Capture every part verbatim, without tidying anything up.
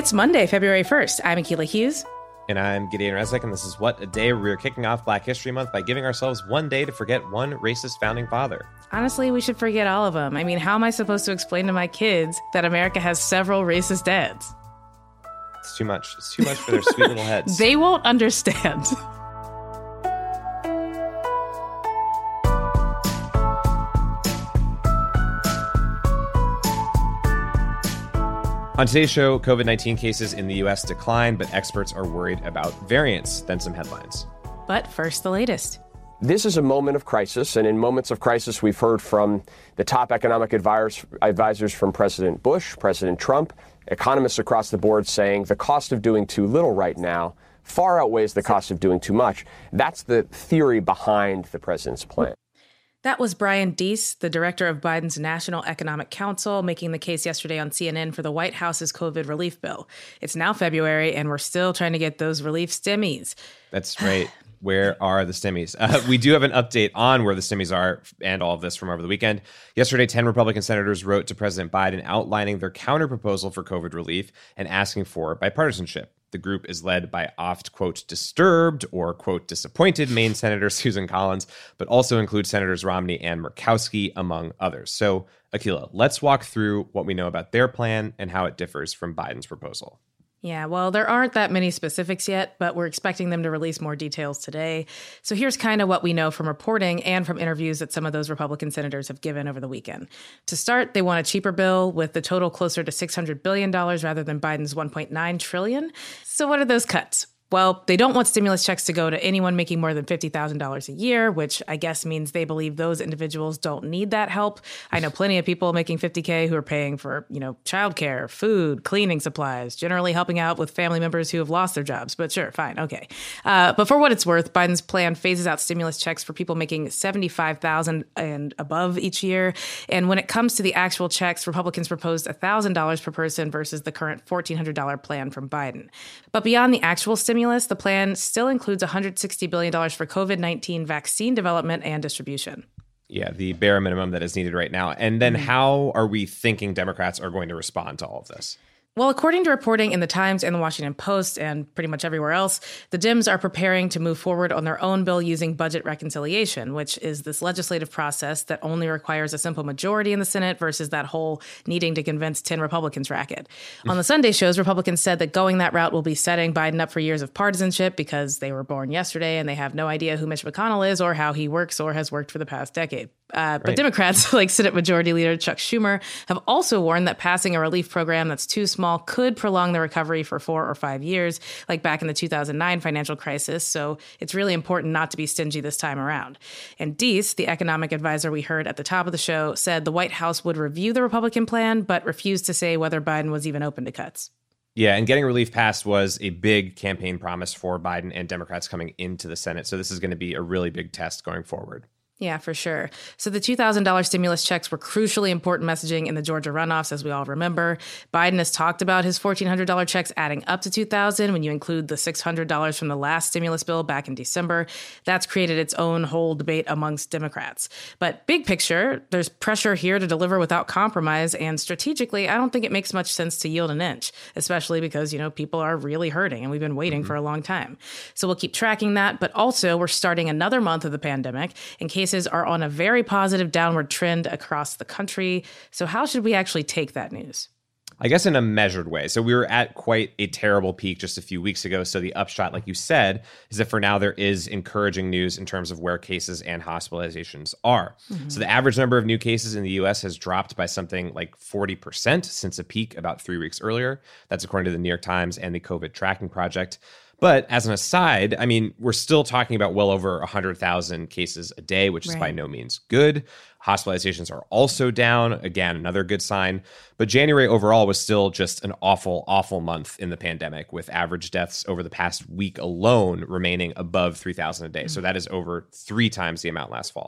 It's Monday, February first. I'm Akilah Hughes. And I'm Gideon Resnick, and this is What a Day. We're kicking off Black History Month by giving ourselves one day to forget one racist founding father. Honestly, we should forget all of them. I mean, how am I supposed to explain to my kids that America has several racist dads? It's too much. It's too much for their sweet little heads. They won't understand. On today's show, COVID nineteen cases in the U S decline, but experts are worried about variants. Then some headlines. But first, the latest. This is a moment of crisis, and in moments of crisis, we've heard from the top economic advisors, advisors from President Bush, President Trump, economists across the board saying the cost of doing too little right now far outweighs the cost of doing too much. That's the theory behind the president's plan. That was Brian Deese, the director of Biden's National Economic Council, making the case yesterday on C N N for the White House's COVID relief bill. It's now February, and we're still trying to get those relief stimmies. That's right. Where are the stimmies? Uh, we do have an update on where the stimmies are and all of this from over the weekend. Yesterday, ten Republican senators wrote to President Biden outlining their counterproposal for COVID relief and asking for bipartisanship. The group is led by oft, quote, disturbed or, quote, disappointed Maine Senator Susan Collins, but also includes Senators Romney and Murkowski, among others. So, Akilah, let's walk through what we know about their plan and how it differs from Biden's proposal. Yeah, well, there aren't that many specifics yet, but we're expecting them to release more details today. So here's kind of what we know from reporting and from interviews that some of those Republican senators have given over the weekend. To start, they want a cheaper bill with the total closer to six hundred billion dollars rather than Biden's one point nine trillion dollars. So what are those cuts? Well, they don't want stimulus checks to go to anyone making more than fifty thousand dollars a year, which I guess means they believe those individuals don't need that help. I know plenty of people making fifty K who are paying for, you know, childcare, food, cleaning supplies, generally helping out with family members who have lost their jobs. But sure, fine, okay. Uh, but for what it's worth, Biden's plan phases out stimulus checks for people making seventy-five thousand dollars and above each year. And when it comes to the actual checks, Republicans proposed one thousand dollars per person versus the current fourteen hundred dollars plan from Biden. But beyond the actual stimulus, the plan still includes one hundred sixty billion dollars for COVID nineteen vaccine development and distribution. Yeah, the bare minimum that is needed right now. And then mm-hmm. how are we thinking Democrats are going to respond to all of this? Well, according to reporting in the Times and the Washington Post and pretty much everywhere else, the Dems are preparing to move forward on their own bill using budget reconciliation, which is this legislative process that only requires a simple majority in the Senate versus that whole needing to convince ten Republicans racket. On the Sunday shows, Republicans said that going that route will be setting Biden up for years of partisanship because they were born yesterday and they have no idea who Mitch McConnell is or how he works or has worked for the past decade. Uh, but right. Democrats, like Senate Majority Leader Chuck Schumer, have also warned that passing a relief program that's too small could prolong the recovery for four or five years, like back in the two thousand nine financial crisis. So it's really important not to be stingy this time around. And Deese, the economic advisor we heard at the top of the show, said the White House would review the Republican plan, but refused to say whether Biden was even open to cuts. Yeah, and getting relief passed was a big campaign promise for Biden and Democrats coming into the Senate. So this is going to be a really big test going forward. Yeah, for sure. So the two thousand dollars stimulus checks were crucially important messaging in the Georgia runoffs, as we all remember. Biden has talked about his fourteen hundred dollars checks adding up to two thousand dollars when you include the six hundred dollars from the last stimulus bill back in December. That's created its own whole debate amongst Democrats. But big picture, there's pressure here to deliver without compromise. And strategically, I don't think it makes much sense to yield an inch, especially because, you know, people are really hurting and we've been waiting mm-hmm. for a long time. So we'll keep tracking that. But also, we're starting another month of the pandemic in case are on a very positive downward trend across the country. So how should we actually take that news? I guess in a measured way. So we were at quite a terrible peak just a few weeks ago. So the upshot, like you said, is that for now there is encouraging news in terms of where cases and hospitalizations are. Mm-hmm. So the average number of new cases in the U S has dropped by something like forty percent since a peak about three weeks earlier. That's according to the New York Times and the COVID Tracking Project. But as an aside, I mean, we're still talking about well over one hundred thousand cases a day, which is right. by no means good. Hospitalizations are also down. Again, another good sign. But January overall was still just an awful, awful month in the pandemic, with average deaths over the past week alone remaining above three thousand a day. Mm-hmm. So that is over three times the amount last fall.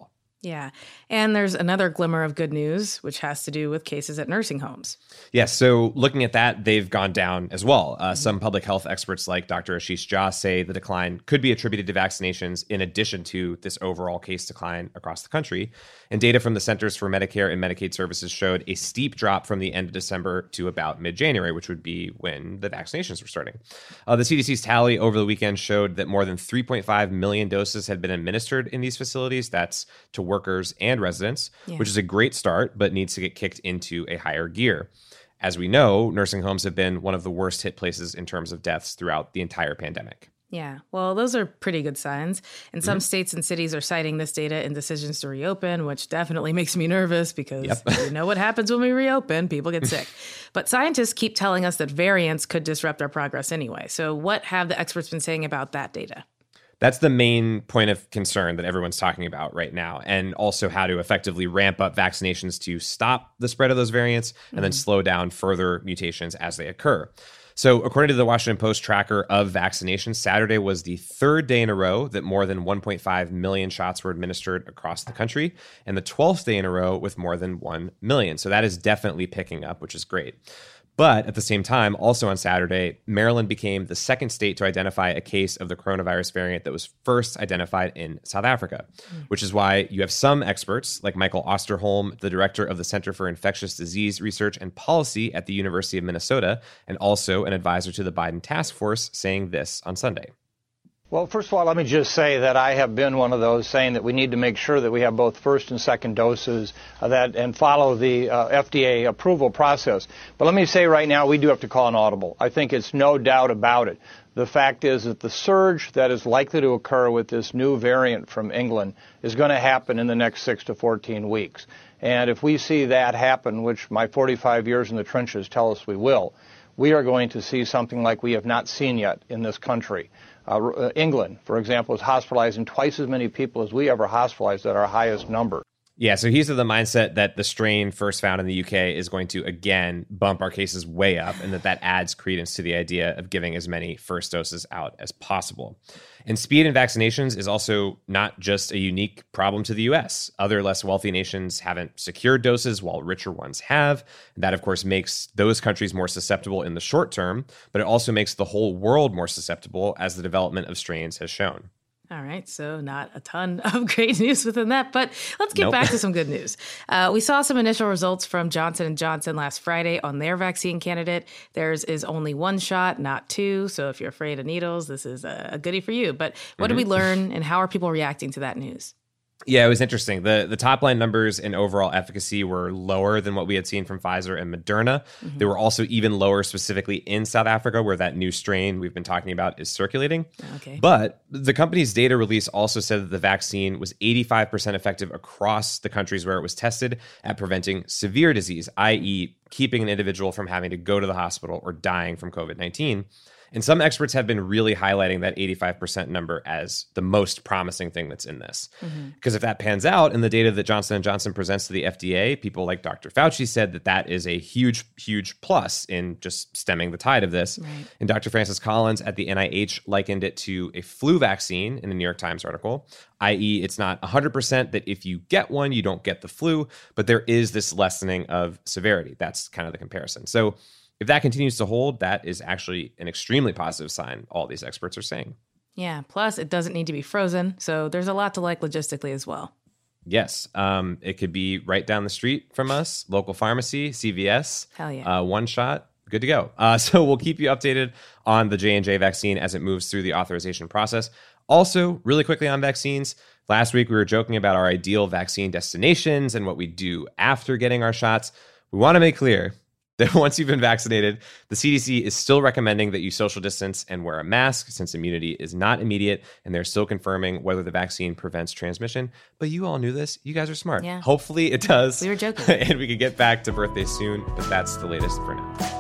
Yeah. And there's another glimmer of good news, which has to do with cases at nursing homes. Yes. Yeah, so looking at that, they've gone down as well. Uh, mm-hmm. Some public health experts like Doctor Ashish Jha say the decline could be attributed to vaccinations in addition to this overall case decline across the country. And data from the Centers for Medicare and Medicaid Services showed a steep drop from the end of December to about mid-January, which would be when the vaccinations were starting. Uh, the C D C's tally over the weekend showed that more than three point five million doses had been administered in these facilities. That's to workers and residents, yeah. which is a great start, but needs to get kicked into a higher gear. As we know, nursing homes have been one of the worst hit places in terms of deaths throughout the entire pandemic. Yeah, well, those are pretty good signs. And some mm-hmm. states and cities are citing this data in decisions to reopen, which definitely makes me nervous because yep. you know what happens when we reopen. People get sick. But scientists keep telling us that variants could disrupt our progress anyway. So what have the experts been saying about that data? That's the main point of concern that everyone's talking about right now, and also how to effectively ramp up vaccinations to stop the spread of those variants and mm-hmm. then slow down further mutations as they occur. So according to the Washington Post tracker of vaccinations, Saturday was the third day in a row that more than one point five million shots were administered across the country, and the twelfth day in a row with more than one million. So that is definitely picking up, which is great. But at the same time, also on Saturday, Maryland became the second state to identify a case of the coronavirus variant that was first identified in South Africa, mm. which is why you have some experts like Michael Osterholm, the director of the Center for Infectious Disease Research and Policy at the University of Minnesota, and also an advisor to the Biden task force, saying this on Sunday. Well, first of all, let me just say that I have been one of those saying that we need to make sure that we have both first and second doses of that and follow the uh, F D A approval process. But let me say right now, we do have to call an audible. I think it's no doubt about it. The fact is that the surge that is likely to occur with this new variant from England is going to happen in the next six to fourteen weeks. And if we see that happen, which my forty-five years in the trenches tell us we will, we are going to see something like we have not seen yet in this country. Uh, England, for example, is hospitalizing twice as many people as we ever hospitalized at our highest number. Yeah, so he's of the mindset that the strain first found in the U K is going to, again, bump our cases way up, and that that adds credence to the idea of giving as many first doses out as possible. And speed in vaccinations is also not just a unique problem to the U S. Other less wealthy nations haven't secured doses while richer ones have. And that, of course, makes those countries more susceptible in the short term, but it also makes the whole world more susceptible, as the development of strains has shown. All right, so not a ton of great news within that, but let's get nope. back to some good news. Uh, we saw some initial results from Johnson and Johnson last Friday on their vaccine candidate. Theirs is only one shot, not two. So if you're afraid of needles, this is a, a goodie for you. But what mm-hmm. did we learn, and how are people reacting to that news? Yeah, it was interesting. The the top line numbers in overall efficacy were lower than what we had seen from Pfizer and Moderna. Mm-hmm. They were also even lower specifically in South Africa, where that new strain we've been talking about is circulating. Okay. But the company's data release also said that the vaccine was eighty-five percent effective across the countries where it was tested at preventing severe disease, that is keeping an individual from having to go to the hospital or dying from covid nineteen. And some experts have been really highlighting that eighty-five percent number as the most promising thing that's in this. Mm-hmm. Because if that pans out in the data that Johnson and Johnson presents to the F D A, people like Doctor Fauci said that that is a huge, huge plus in just stemming the tide of this. Right. And Doctor Francis Collins at the N I H likened it to a flu vaccine in a New York Times article, that is it's not one hundred percent that if you get one, you don't get the flu, but there is this lessening of severity. That's kind of the comparison. So if that continues to hold, that is actually an extremely positive sign, all these experts are saying. Yeah, plus it doesn't need to be frozen, so there's a lot to like logistically as well. Yes, um, it could be right down the street from us, local pharmacy, C V S. Hell yeah. Uh, one shot, good to go. Uh, so we'll keep you updated on the J and J vaccine as it moves through the authorization process. Also, really quickly on vaccines, last week we were joking about our ideal vaccine destinations and what we do after getting our shots. We want to make clear that once you've been vaccinated, the C D C is still recommending that you social distance and wear a mask, since immunity is not immediate, and they're still confirming whether the vaccine prevents transmission. But you all knew this. You guys are smart. Yeah. Hopefully it does. We were joking. And we can get back to birthdays soon, but that's the latest for now.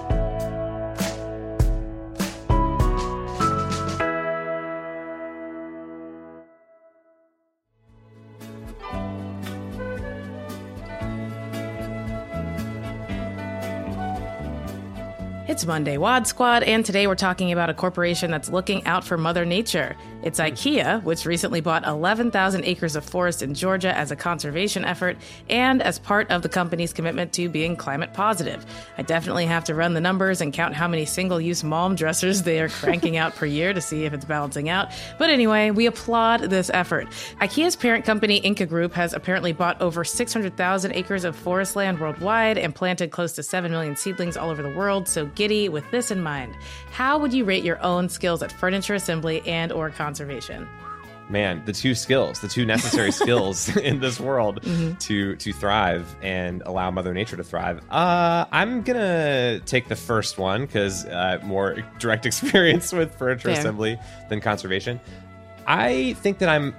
It's Monday, Wad Squad, and today we're talking about a corporation that's looking out for Mother Nature. It's IKEA, which recently bought eleven thousand acres of forest in Georgia as a conservation effort and as part of the company's commitment to being climate positive. I definitely have to run the numbers and count how many single-use Malm dressers they are cranking out per year to see if it's balancing out. But anyway, we applaud this effort. IKEA's parent company, Inca Group, has apparently bought over six hundred thousand acres of forest land worldwide and planted close to seven million seedlings all over the world. So giddy with this in mind. How would you rate your own skills at furniture assembly and or conservation? Man, the two skills, the two necessary skills in this world mm-hmm. to to thrive and allow Mother Nature to thrive. Uh, I'm going to take the first one because uh, more direct experience with furniture Fair. assembly than conservation. I think that I'm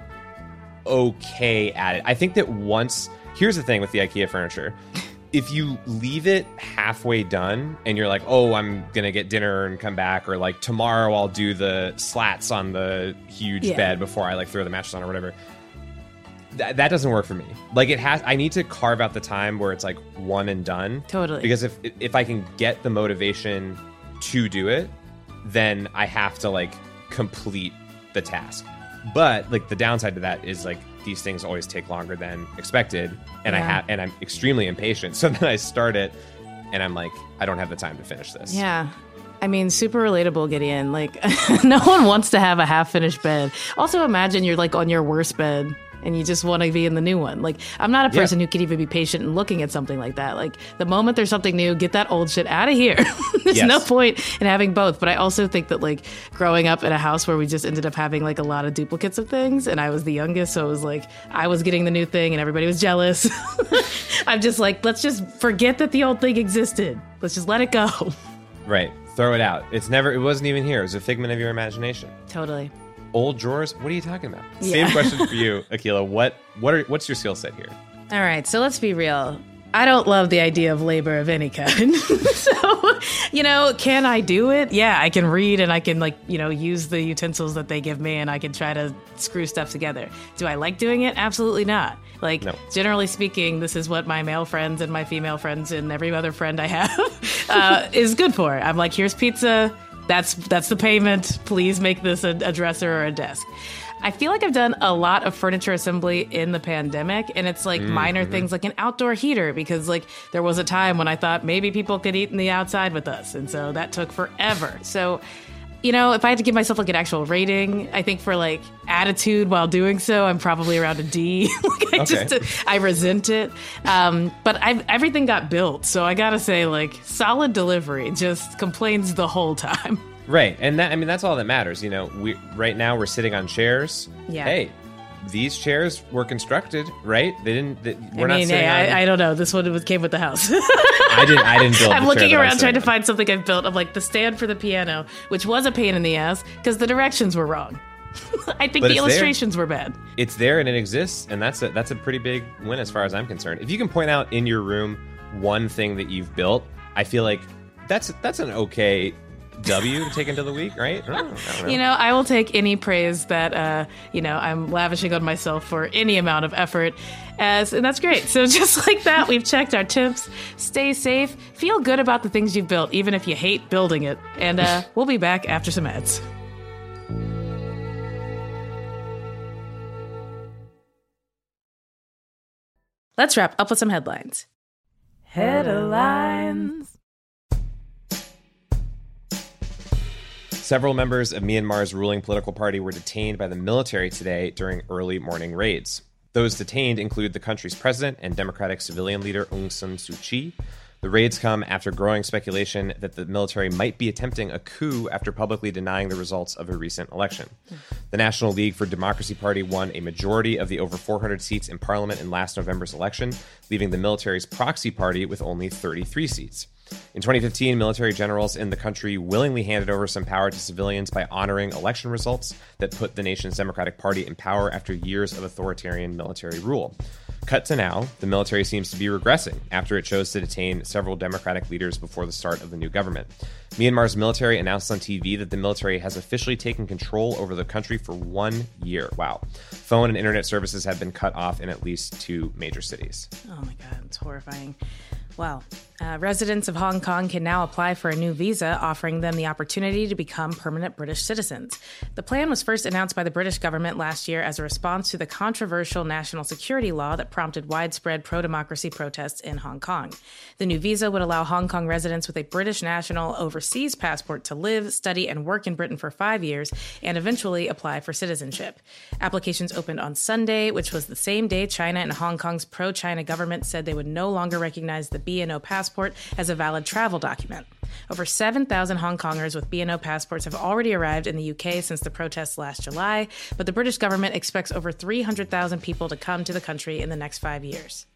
okay at it. I think that once, here's the thing with the IKEA furniture. If you leave it halfway done and you're like, oh, I'm going to get dinner and come back, or like tomorrow I'll do the slats on the huge yeah. bed before I like throw the mattress on or whatever. Th- that doesn't work for me. Like it has, I need to carve out the time where it's like one and done. Totally. Because if if I can get the motivation to do it, then I have to like complete the task. But like the downside to that is like these things always take longer than expected, and yeah. I have and I'm extremely impatient. So then I start it, and I'm like, I don't have the time to finish this. Yeah. I mean, super relatable, Gideon. Like, no one wants to have a half-finished bed. Also, imagine you're like on your worst bed and you just want to be in the new one. Like, I'm not a person yeah. who can even be patient in looking at something like that. Like, the moment there's something new, get that old shit out of here. There's yes. no point in having both. But I also think that, like, growing up in a house where we just ended up having, like, a lot of duplicates of things, and I was the youngest, so it was like, I was getting the new thing and everybody was jealous. I'm just like, let's just forget that the old thing existed. Let's just let it go. Right. Throw it out. It's never, it wasn't even here. It was a figment of your imagination. Totally. Old drawers? What are you talking about? Yeah. Same question for you, Akilah. What what are what's your skill set here? All right, so let's be real. I don't love the idea of labor of any kind. So, you know, can I do it? Yeah, I can read and I can, like, you know, use the utensils that they give me and I can try to screw stuff together. Do I like doing it? Absolutely not. Like, no. Generally speaking, this is what my male friends and my female friends and every other friend I have uh, is good for. I'm like, here's pizza. That's that's the payment. Please make this a, a dresser or a desk. I feel like I've done a lot of furniture assembly in the pandemic, and it's like mm-hmm. minor things like an outdoor heater, because like there was a time when I thought maybe people could eat in the outside with us, and so that took forever. So, you know, if I had to give myself like an actual rating, I think for like attitude while doing so, I'm probably around a D. like I okay. just I resent it. Um, but I've, everything got built, so I gotta say, like, solid delivery. Just complains the whole time. Right, and that I mean that's all that matters. You know, we right now we're sitting on chairs. Yeah. Hey, these chairs were constructed, right? They didn't. They, we're I mean, not sitting hey, on. I, I don't know. This one was, came with the house. I didn't. I didn't build. I'm the looking chair around trying to on. find something I've built. I'm like the stand for the piano, which was a pain in the ass because the directions were wrong. I think but the illustrations there. were bad. It's there and it exists, and that's a that's a pretty big win as far as I'm concerned. If you can point out in your room one thing that you've built, I feel like that's that's an okay W to take into the week, right? I don't, I don't know. You know, I will take any praise that, uh, you know, I'm lavishing on myself for any amount of effort, as, and that's great. So just like that, we've checked our tips. Stay safe. Feel good about the things you've built, even if you hate building it. And uh, we'll be back after some ads. Let's wrap up with some headlines. Headlines. Several members of Myanmar's ruling political party were detained by the military today during early morning raids. Those detained include the country's president and democratic civilian leader Aung San Suu Kyi. The raids come after growing speculation that the military might be attempting a coup after publicly denying the results of a recent election. The National League for Democracy Party won a majority of the over four hundred seats in parliament in last November's election, leaving the military's proxy party with only thirty-three seats. In twenty fifteen, military generals in the country willingly handed over some power to civilians by honoring election results that put the nation's Democratic Party in power after years of authoritarian military rule. Cut to now, the military seems to be regressing after it chose to detain several Democratic leaders before the start of the new government. Myanmar's military announced on T V that the military has officially taken control over the country for one year. Wow. Phone and internet services have been cut off in at least two major cities. Oh my God, it's horrifying. Wow. Uh, residents of Hong Kong can now apply for a new visa, offering them the opportunity to become permanent British citizens. The plan was first announced by the British government last year as a response to the controversial national security law that prompted widespread pro-democracy protests in Hong Kong. The new visa would allow Hong Kong residents with a British national overseas passport to live, study, and work in Britain for five years and eventually apply for citizenship. Applications opened on Sunday, which was the same day China and Hong Kong's pro-China government said they would no longer recognize the B N O passport as a valid travel document. Over seven thousand Hong Kongers with B N O passports have already arrived in the U K since the protests last July, but the British government expects over three hundred thousand people to come to the country in the next five years.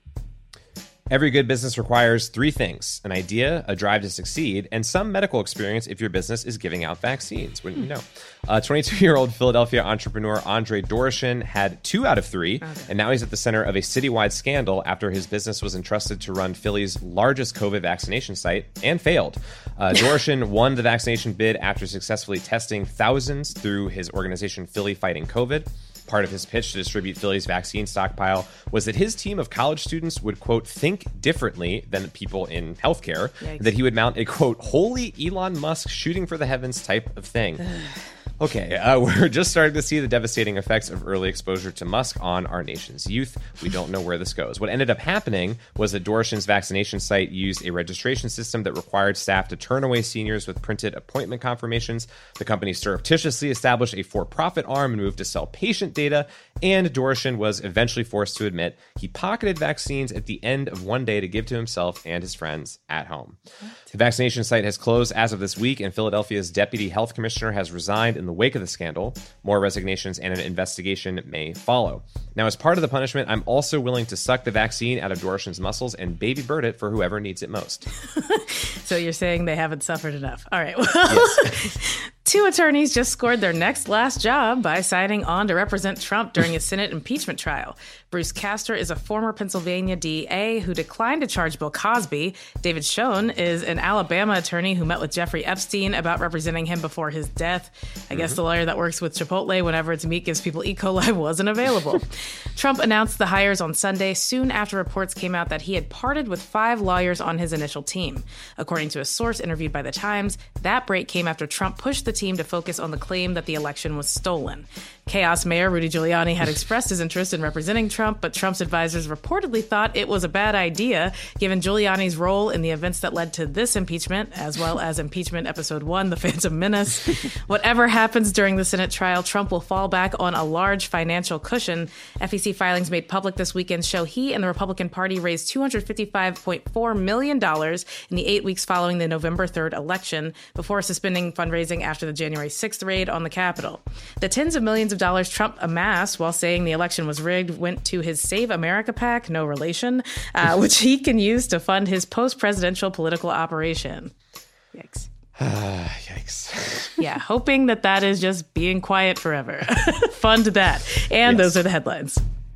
Every good business requires three things: an idea, a drive to succeed, and some medical experience if your business is giving out vaccines. Wouldn't you know? Uh, twenty-two-year-old Philadelphia entrepreneur Andre Doroshin had two out of three, okay. and now he's at the center of a citywide scandal after his business was entrusted to run Philly's largest COVID vaccination site and failed. Uh, Doroshin won the vaccination bid after successfully testing thousands through his organization Philly Fighting COVID. Part of his pitch to distribute Philly's vaccine stockpile was that his team of college students would, quote, think differently than people in healthcare, and that he would mount a, quote, holy Elon Musk shooting for the heavens type of thing. Okay, uh, we're just starting to see the devastating effects of early exposure to Musk on our nation's youth. We don't know where this goes. What ended up happening was that Doroshin's vaccination site used a registration system that required staff to turn away seniors with printed appointment confirmations. The company surreptitiously established a for-profit arm and moved to sell patient data, and Doroshin was eventually forced to admit he pocketed vaccines at the end of one day to give to himself and his friends at home. What? The vaccination site has closed as of this week, and Philadelphia's deputy health commissioner has resigned in the wake of the scandal. More resignations and an investigation may follow. Now, as part of the punishment, I'm also willing to suck the vaccine out of Doroshin's muscles and baby bird it for whoever needs it most. So you're saying they haven't suffered enough. All right. Well, yes. Two attorneys just scored their next last job by signing on to represent Trump during a Senate impeachment trial. Bruce Castor is a former Pennsylvania D A who declined to charge Bill Cosby. David Schoen is an Alabama attorney who met with Jeffrey Epstein about representing him before his death. I guess mm-hmm. the lawyer that works with Chipotle whenever its meat gives people E. coli wasn't available. Trump announced the hires on Sunday, soon after reports came out that he had parted with five lawyers on his initial team. According to a source interviewed by The Times, that break came after Trump pushed the team to focus on the claim that the election was stolen. Chaos Mayor Rudy Giuliani had expressed his interest in representing Trump, but Trump's advisors reportedly thought it was a bad idea, given Giuliani's role in the events that led to this impeachment, as well as impeachment episode one, The Phantom Menace. Whatever happens during the Senate trial, Trump will fall back on a large financial cushion. F E C filings made public this weekend show he and the Republican Party raised two hundred fifty-five point four million dollars in the eight weeks following the November third election, before suspending fundraising after the January sixth raid on the Capitol. The tens of millions of dollars Trump amassed while saying the election was rigged went to his Save America PAC, no relation, uh, which he can use to fund his post-presidential political operation. Yikes. Yikes. Yeah, hoping that that is just being quiet forever. Fund that. And yes. Those are the headlines.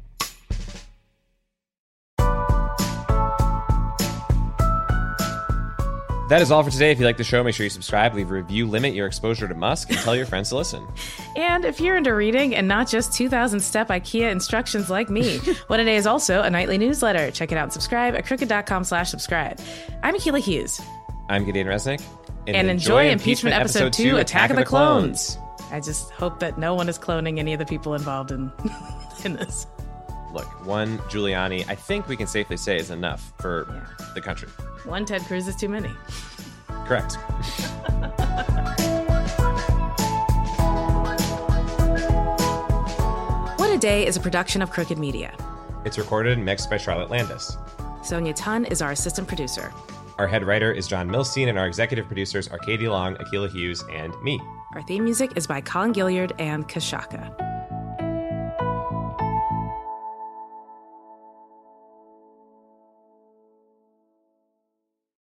That is all for today. If you like the show, make sure you subscribe, leave a review, limit your exposure to Musk, and tell your friends to listen. And if you're into reading and not just two thousand step IKEA instructions like me, What A Day is also a nightly newsletter. Check it out and subscribe at crooked.com slash subscribe. I'm Akilah Hughes. I'm Gideon Resnick. And, and enjoy, enjoy Impeachment, Impeachment Episode two, Attack, Attack of the, the clones. clones. I just hope that no one is cloning any of the people involved in, in this. Look, one Giuliani, I think we can safely say, is enough for yeah. the country. One Ted Cruz is too many. Correct. What A Day is a production of Crooked Media. It's recorded and mixed by Charlotte Landis. Sonia Tun is our assistant producer. Our head writer is John Milstein, and our executive producers are Katie Long, Akilah Hughes, and me. Our theme music is by Colin Gilliard and Kashaka.